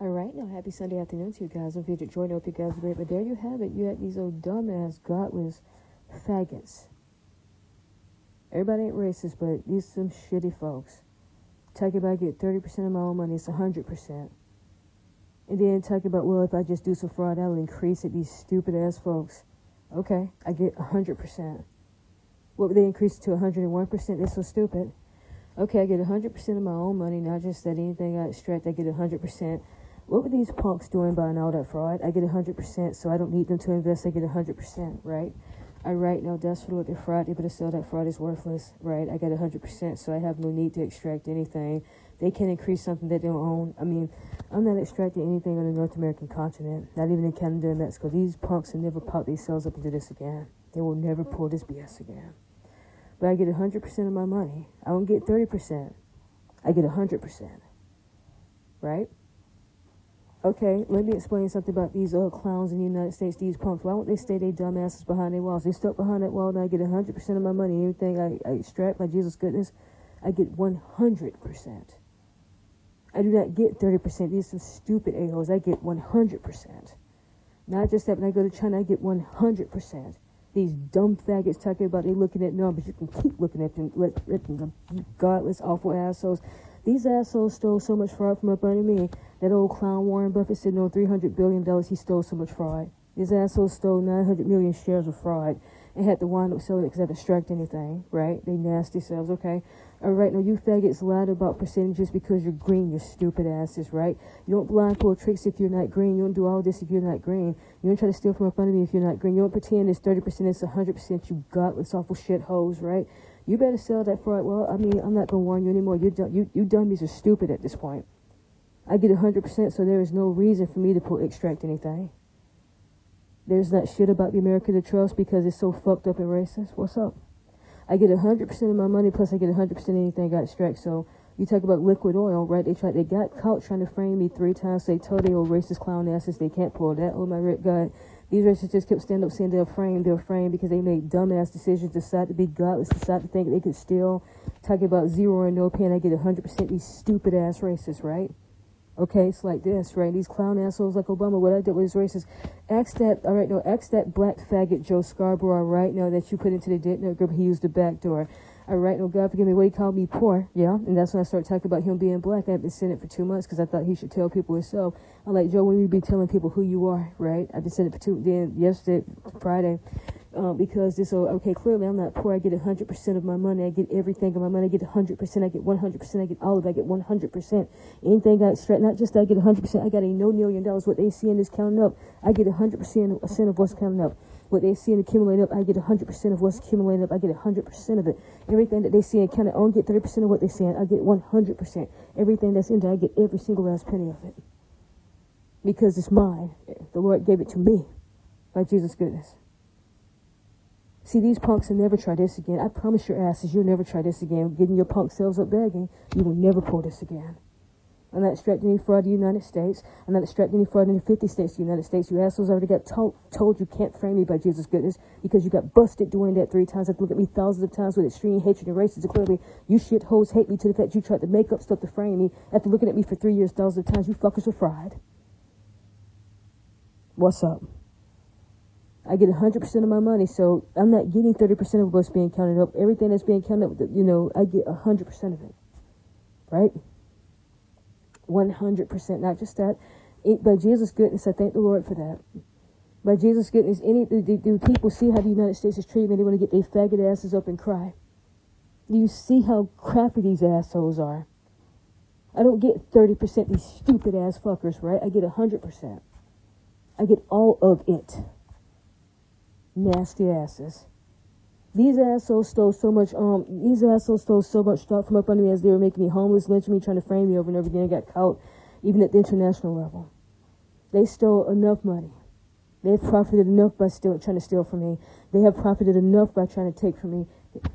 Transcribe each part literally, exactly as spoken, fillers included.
All right, now happy Sunday afternoon to you guys. I'm Fidget Jordan. I hope you guys are great. But there you have it. You had these old dumbass, godless faggots. Everybody ain't racist, but these some shitty folks. Talking about I get thirty percent of my own money, it's one hundred percent. And then talking about, well, if I just do some fraud, I'll increase it. These stupid ass folks. Okay, I get one hundred percent. What would they increase it to one hundred one percent? They're so stupid. Okay, I get one hundred percent of my own money, not just that anything I extract, I get one hundred percent. What were these punks doing buying all that fraud? I get one hundred percent, so I don't need them to invest, I get one hundred percent, right? I write, no, that's for what their fraud, they better sell that fraud is worthless, right? I got one hundred percent, so I have no need to extract anything. They can increase something that they don't own. I mean, I'm not extracting anything on the North American continent, not even in Canada and Mexico. These punks will never pop themselves up and do this again. They will never pull this B S again. But I get one hundred percent of my money. I don't get thirty percent. I get one hundred percent, right? Okay, let me explain something about these uh, clowns in the United States, these punks. Why won't they stay they dumbasses behind their walls? They stuck behind that wall, and I get one hundred percent of my money. Everything I, I extract, by Jesus' goodness, I get one hundred percent. I do not get thirty percent. These are some stupid a-holes. I get one hundred percent. Not just that, when I go to China, I get one hundred percent. These dumb faggots talking about they looking at numbers. You can keep looking at them, let, let them godless, awful assholes. These assholes stole so much fraud from up under me. That old clown Warren Buffett said no three hundred billion dollars he stole so much fraud. These assholes stole nine hundred million shares of fraud and had to wind up selling it because I didn't extract anything, right? They nasty selves, okay? All right, now you faggots lied about percentages because you're green, you stupid asses, right? You don't blind pull tricks if you're not green. You don't do all this if you're not green. You don't try to steal from up under me if you're not green. You don't pretend it's thirty percent, it's one hundred percent, you godless, awful shitholes, right? You better sell that fraud. Well, I mean, I'm not going to warn you anymore. You, you, you dummies are stupid at this point. I get one hundred percent, so there is no reason for me to pull, extract anything. There's that shit about the America to trust because it's so fucked up and racist. What's up? I get one hundred percent of my money, plus I get one hundred percent of anything I got extract. So you talk about liquid oil, right? They tried, they got caught trying to frame me three times. They told they old racist clown asses they can't pull that. Oh, my rip God. These racists just kept standing up saying they'll frame, they'll frame because they made dumbass decisions, decide to be godless, decide to think they could steal. Talking about zero and no pain, I get one hundred percent. These stupid ass racists, right? Okay, it's like this, right? These clown assholes like Obama, what I did was racist. Ask that, all right, no, ask that black faggot Joe Scarborough, right, now that you put into the date group, he used the back door. All right, no, God forgive me, what he called me poor, yeah, and that's when I started talking about him being black. I've been saying it for two months because I thought he should tell people himself. I'm like, Joe, when we be telling people who you are, right? I've been saying it for two, then yesterday, Friday, Uh, because this, oh, okay, clearly I'm not poor. I get one hundred percent of my money. I get everything of my money. I get one hundred percent. I get one hundred percent. I get all of it. I get one hundred percent. Anything I extract, not just I get one hundred percent. I got a no million dollars. What they see in this counting up, I get one hundred percent of what's counting up. What they see in accumulating up, I get one hundred percent of what's accumulating up. I get one hundred percent of it. Everything that they see in counting, I don't get thirty percent of what they see in. I get one hundred percent. Everything that's in there, I get every single last penny of it. Because it's mine. The Lord gave it to me. By Jesus' goodness. See, these punks will never try this again. I promise your asses, you'll never try this again. Getting your punk selves up begging, you will never pull this again. I'm not extracting any fraud in the United States. I'm not extracting any fraud in the fifty states of the United States. You assholes already got told, told you can't frame me by Jesus' goodness because you got busted doing that three times. Have to look at me thousands of times with extreme hatred and racism. Clearly, you shitholes hate me to the fact you tried to make up stuff to frame me. After looking at me for three years, thousands of times, you fuckers were fried. What's up? I get one hundred percent of my money, so I'm not getting thirty percent of what's being counted up. Everything that's being counted up, you know, I get one hundred percent of it, right? one hundred percent, not just that. It, by Jesus' goodness, I thank the Lord for that. By Jesus' goodness, any do, do people see how the United States is treating me? They want to get their faggot asses up and cry. Do you see how crappy these assholes are? I don't get thirty percent, these stupid ass fuckers, right? I get one hundred percent. I get all of it. Nasty asses. These assholes stole so much, um, these assholes stole so much stuff from up under me as they were making me homeless, lynching me, trying to frame me over and over again. I got caught, even at the international level. They stole enough money. They've profited enough by still trying to steal from me. They have profited enough by trying to take from me.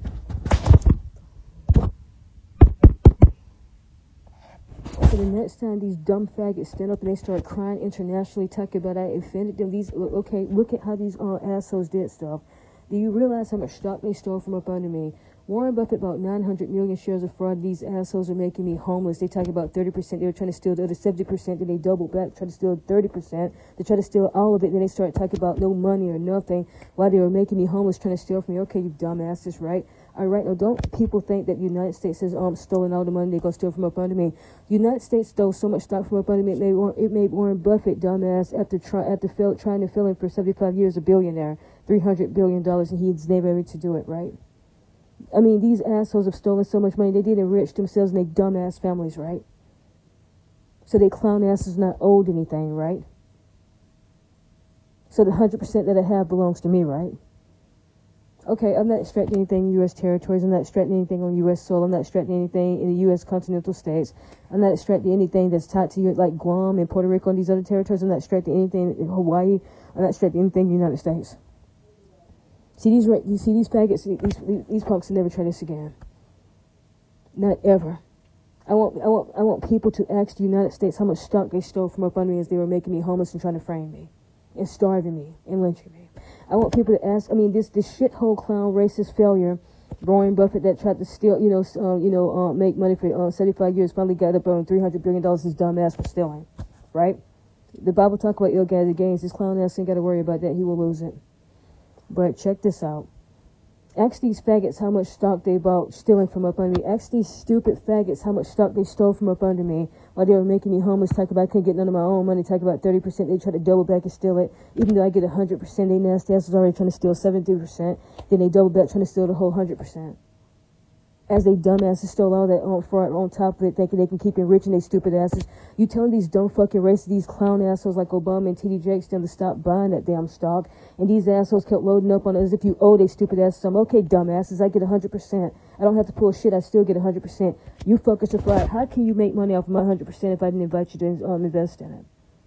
So the next time these dumb faggots stand up and they start crying internationally, talking about I offended them, these, okay, look at how these uh, assholes did stuff. Do you realize how much stock they stole from up under me? Warren Buffett bought nine hundred million shares of fraud. These assholes are making me homeless. They talk about thirty percent. They were trying to steal the other seventy percent. Then they double back, try to steal thirty percent. They try to steal all of it. Then they start talking about no money or nothing while they were making me homeless, trying to steal from me. Okay, you dumbasses, right? All right, now don't people think that the United States has um stolen all the money they're going to steal from up under me. The United States stole so much stock from up under me, it made, it made Warren Buffett, dumbass, after, try, after fail, trying to fill in for seventy-five years, a billionaire, three hundred billion dollars, and he's never able to do it, right? I mean, these assholes have stolen so much money, they did enrich themselves and their dumbass families, right? So they clown asses not owed anything, right? So the one hundred percent that I have belongs to me, right? Okay, I'm not extracting anything in U S territories. I'm not extracting anything on U S soil. I'm not extracting anything in the U S continental states. I'm not extracting anything that's tied to you, like Guam and Puerto Rico and these other territories. I'm not extracting anything in Hawaii. I'm not extracting anything in the United States. See these, you see these faggots, these, these punks will never try this again. Not ever. I want, I want, I want people to ask the United States how much stock they stole from up under me as they were making me homeless and trying to frame me, and starving me, and lynching me. I want people to ask. I mean, this this shithole clown racist failure, Warren Buffett, that tried to steal, you know, uh, you know, uh, make money for uh, seventy-five years, finally got up on three hundred billion dollars. His dumb ass for stealing, right? The Bible talk about ill-gathered gains. This clown ass ain't got to worry about that. He will lose it. But check this out. Ask these faggots how much stock they bought stealing from up under me. Ask these stupid faggots how much stock they stole from up under me while they were making me homeless. Talk about I couldn't get none of my own money. Talk about thirty percent. They try to double back and steal it. Even though I get one hundred percent, they nasty asses already trying to steal seventy percent. Then they double back trying to steal the whole one hundred percent. As they dumbasses stole all that on front, on top of it, thinking they can keep enriching they stupid asses. You telling these dumb fucking racists, these clown assholes like Obama and T D Jakes, them to stop buying that damn stock. And these assholes kept loading up on it as if you owe they stupid asses some. Okay, dumbasses, I get one hundred percent. I don't have to pull shit, I still get one hundred percent. You fuckers are fried. How can you make money off of my one hundred percent if I didn't invite you to um, invest in it?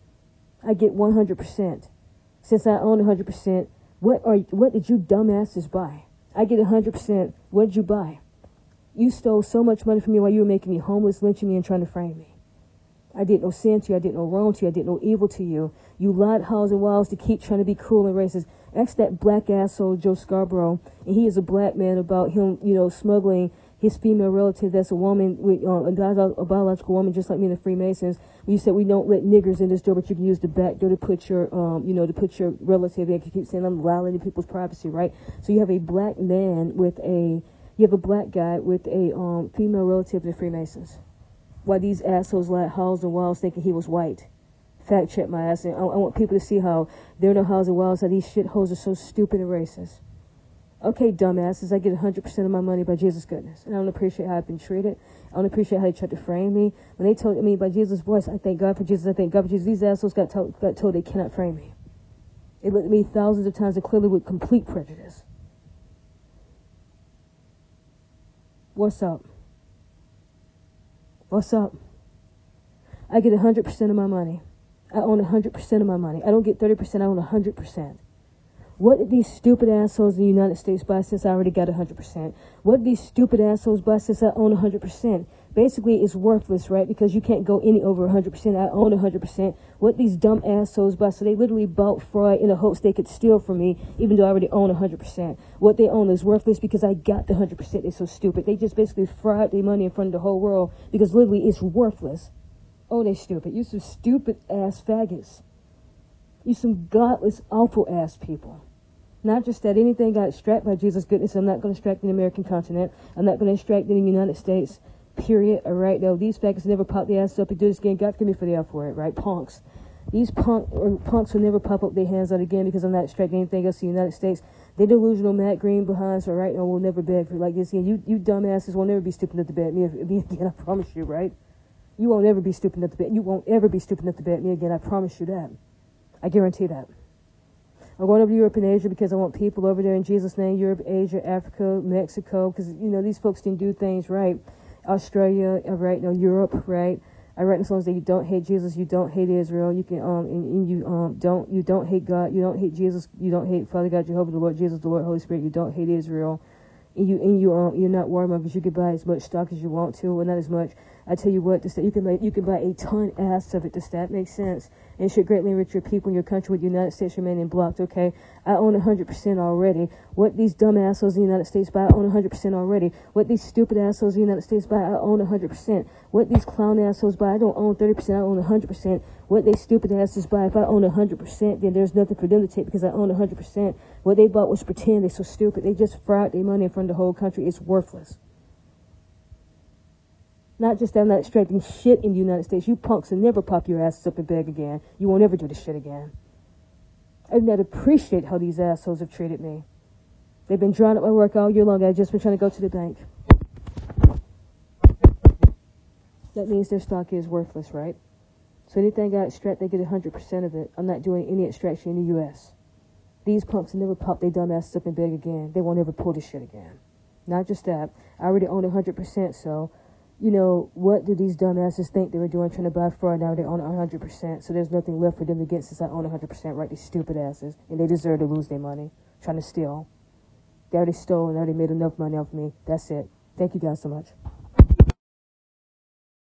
I get one hundred percent. Since I own one hundred percent, what are what did you dumbasses buy? I get one hundred percent. What did you buy? You stole so much money from me while you were making me homeless, lynching me, and trying to frame me. I did no sin to you. I did no wrong to you. I did no evil to you. You lied, hows, and wiles to keep trying to be cruel and racist. Ask that black asshole Joe Scarborough, and he is a black man, about him, you know, smuggling his female relative that's a woman, with uh, a, bio- a biological woman, just like me and the Freemasons. You said we don't let niggers in this door, but you can use the back door to put your, um, you know, to put your relative in. You keep saying I'm violating people's privacy, right? So you have a black man with a You have a black guy with a um, female relative in the Freemasons. Why these assholes like Howes and Wiles thinking he was white. Fact check my ass. And I, I want people to see how they're no Howes and Wiles, how these shitholes are so stupid and racist. Okay, dumbasses, I get one hundred percent of my money by Jesus' goodness. And I don't appreciate how I've been treated. I don't appreciate how they tried to frame me. When they told me by Jesus' voice, I thank God for Jesus, I thank God for Jesus. These assholes got told, got told they cannot frame me. They looked at me thousands of times and clearly with complete prejudice. What's up? What's up? I get one hundred percent of my money. I own one hundred percent of my money. I don't get thirty percent, I own one hundred percent. What did these stupid assholes in the United States buy since I already got one hundred percent? What did these stupid assholes buy since I own one hundred percent? Basically, it's worthless, right? Because you can't go any over one hundred percent. I own one hundred percent. What these dumb assholes buy, so they literally bought fraud in the hopes they could steal from me, even though I already own one hundred percent. What they own is worthless because I got the one hundred percent. They're so stupid. They just basically fried their money in front of the whole world because literally it's worthless. Oh, they stupid. You some stupid-ass faggots. You some godless, awful-ass people. Not just that anything got extracted by Jesus' goodness. I'm not going to extract in the American continent. I'm not going to extract in the United States. Period. All right. No, these faggots never pop their ass up and do this again. God forgive me for the F word, right? Punks. These punk or punks will never pop up their hands out again because I'm not extracting anything else in the United States. They delusional Matt Green behinds, all right? No, we'll never beg for like this again. You, you dumbasses will never be stupid enough to bet me, me again. I promise you, right? You won't ever be stupid enough to bet. You won't ever be stupid enough to bet me again. I promise you that. I guarantee that. I'm going over to Europe and Asia because I want people over there in Jesus' name. Europe, Asia, Africa, Mexico, because, you know, these folks didn't do things right. Australia, right? No, Europe, right? I write in songs that you don't hate Jesus, you don't hate Israel, you can um, and, and you um, don't you don't hate God, you don't hate Jesus, you don't hate Father God, Jehovah, the Lord Jesus, the Lord, Holy Spirit, you don't hate Israel, and you and you um, you're not warmongers. You can buy as much stock as you want to, or not as much. I tell you what, this, you can buy, you can buy a ton ass of it. Does that make sense? And it should greatly enrich your people in your country with the United States remaining blocked, okay? I own one hundred percent already. What these dumb assholes in the United States buy, I own one hundred percent already. What these stupid assholes in the United States buy, I own one hundred percent. What these clown assholes buy, I don't own thirty percent, I own one hundred percent. What they stupid asses buy, if I own one hundred percent, then there's nothing for them to take because I own one hundred percent. What they bought was pretend. They're so stupid. They just fraud their money in front of the whole country. It's worthless. Not just that I'm not extracting shit in the United States. You punks will never pop your asses up and beg again. You won't ever do this shit again. I do not appreciate how these assholes have treated me. They've been drawing up my work all year long. I've just been trying to go to the bank. That means their stock is worthless, right? So anything I extract, they get one hundred percent of it. I'm not doing any extraction in the U S. These punks will never pop their dumb asses up and beg again. They won't ever pull this shit again. Not just that. I already own one hundred percent, so... You know, what do these dumbasses think they were doing trying to buy fraud? Now they own one hundred percent, so there's nothing left for them to get since I own one hundred percent, right? These stupid asses. And they deserve to lose their money trying to steal. They already stole and already made enough money off me. That's it. Thank you guys so much.